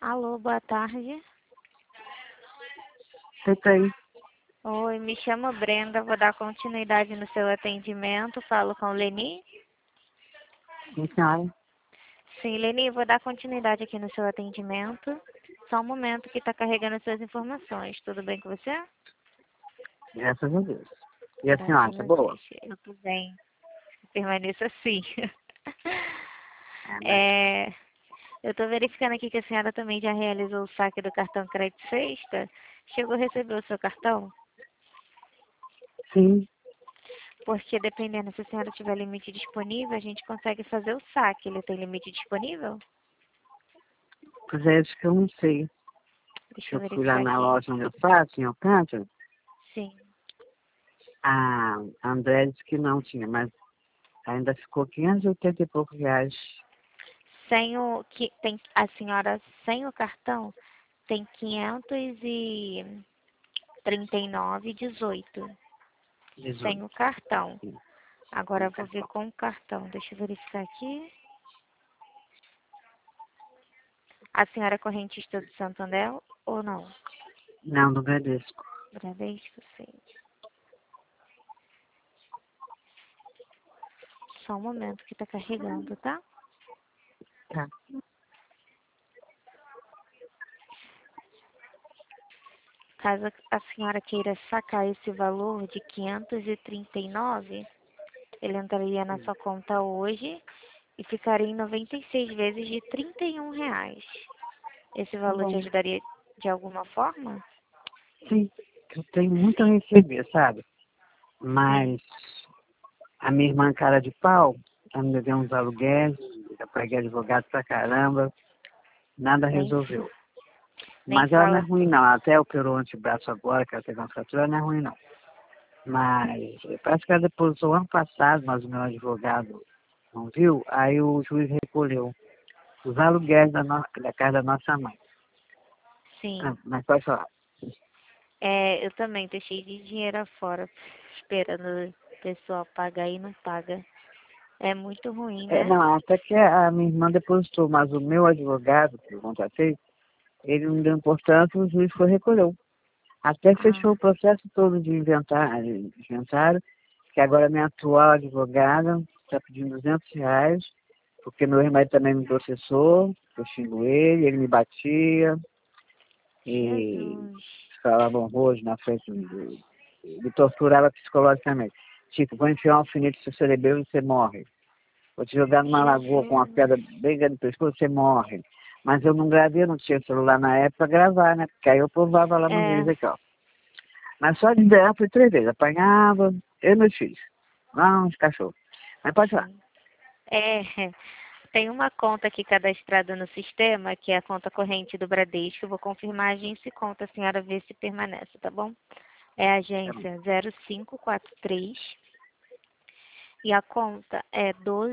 Alô, boa tarde. Você tem? Oi, me chamo Brenda, vou dar continuidade no seu atendimento. Falo com Leni? Sim, senhora. Sim, Leni, vou dar continuidade aqui no seu atendimento. Só um momento que está carregando suas informações. Tudo bem com você? Graças a Deus. E a senhora, Graças tá a boa? Deus. Eu estou bem. Permaneça assim. É, né? É, eu estou verificando aqui que a senhora também já realizou o saque do cartão Crédito Sexta. Chegou a receber o seu cartão? Sim, Porque dependendo, se a senhora tiver limite disponível, a gente consegue fazer o saque. Ele tem limite disponível? pois é isso que eu não sei. Deixa eu Eu fui lá verificar na aqui. loja onde eu faço, em Alcântara, Sim. a André disse que não tinha, mas ainda ficou 580 e poucos reais. Sem o que tem a senhora sem o cartão tem 539,18 sem 18. o cartão. Sim, Agora com eu vou ver cartão. com o cartão. Deixa eu verificar aqui. A senhora é correntista do Santander ou não? Não, do Bradesco. Bradesco, sim. Só um momento que tá carregando, tá? Tá. Caso a senhora queira sacar esse valor de 539, ele entraria na sua conta hoje e ficaria em 96 vezes de R$ 31. Esse Tá valor te bom. ajudaria de alguma forma? Sim, eu tenho muito a receber, sabe? Sim, Mas a minha irmã, cara de pau, ela me deu uns aluguéis, eu paguei advogado pra caramba, nada nem, resolveu. nem Mas ela não é fala. ruim, não. Ela até operou o antebraço agora, que ela teve uma fratura, ela não é ruim, não. Mas parece que ela depositou ano passado, mas o meu advogado não viu, aí o juiz recolheu os aluguéis da casa da nossa mãe. Ah, Sim, mas pode falar. eu também tô cheio de dinheiro afora, esperando o pessoal pagar e não paga. É muito ruim, É, né? não, até que a minha irmã depositou, mas o meu advogado, que eu contratei, ele não deu importância, o juiz foi recolheu. Até fechou o Ah, processo todo de inventário, que agora a minha atual advogada está pedindo R$ 200, porque meu irmão também me processou, eu xingo ele me batia e Jesus. falava horrores na frente me torturava psicologicamente. Tipo, vou enfiar um alfinete no seu cerebelo e você morre. Vou te jogar numa lagoa com uma Jesus. pedra bem grande no pescoço, você morre. Mas eu não gravei, eu não tinha celular na época para gravar, né? Porque aí eu provava lá no juiz É, aqui, ó. Mas só de ideia foi 3 vezes. Apanhava, eu e meus filhos. Não, os cachorros. Mas pode falar. sim. É, tem uma conta aqui cadastrada no sistema, que é a conta corrente do Bradesco. Eu vou confirmar a agência e conta, a senhora vê se permanece, tá bom? É a Tá bom. agência 0543 e a conta é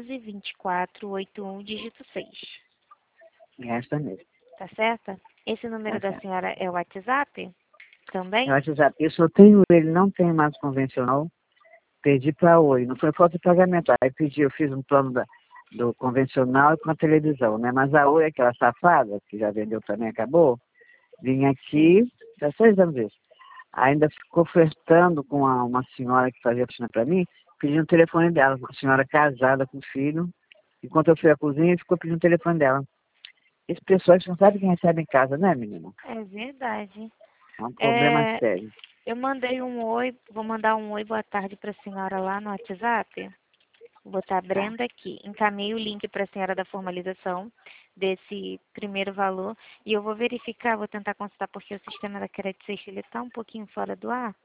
122481 dígito 6. Essa mesmo. Tá certa? Esse número Tá da certo. senhora é o WhatsApp É o também? WhatsApp. Eu só tenho ele, não tenho mais convencional. Perdi para Oi. Não foi falta de pagamento. Aí pedi, eu fiz um plano do convencional e com a televisão, né? Mas a Oi, aquela safada, que já vendeu também, acabou, vim aqui, Sim. já 6 anos isso. Ainda ficou flertando com uma senhora que fazia piscina para mim, pedindo o telefone dela, uma senhora casada com filho. Enquanto eu fui à cozinha, ele ficou pedindo o telefone dela. Esse pessoal não sabe quem recebe em casa, né, menina? É verdade. É um problema É, sério. eu mandei um oi, vou mandar um oi, boa tarde para a senhora lá no WhatsApp. Vou botar Tá. Brenda aqui. Encaminhei o link para a senhora da formalização desse primeiro valor. E eu vou verificar, vou tentar consultar, porque o sistema da Crédito Sexta ele está um pouquinho fora do ar.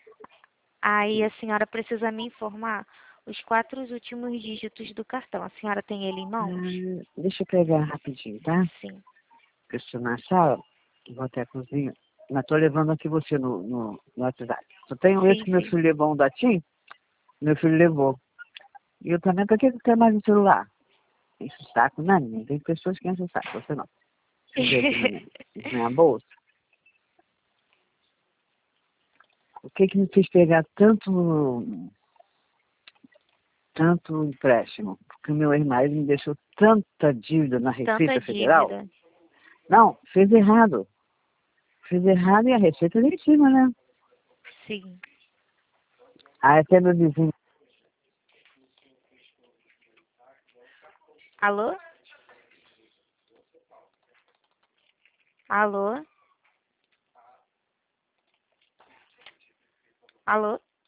Aí a senhora precisa me informar os 4 últimos dígitos do cartão. A senhora tem ele em mãos? Deixa eu pegar rapidinho, tá? Sim. Porque eu estou na sala, vou até a cozinha. Mas estou levando aqui você no WhatsApp. Só tenho esse Sim, que meu sim. filho levou um datim, meu filho levou. E eu também, para que eu quero mais um celular? Enche o saco, não, menina. Tem pessoas que enchem o saco, você não. Deixa eu ver aqui na minha bolsa. O que que me fez pegar tanto empréstimo? Porque o meu ex-marido me deixou tanta dívida na Tanta Receita Federal. dívida. Não, fez errado. Fiz errado e a receita lá em cima, né? Sim. Aí até meu vizinho. Alô? Alô? Alô?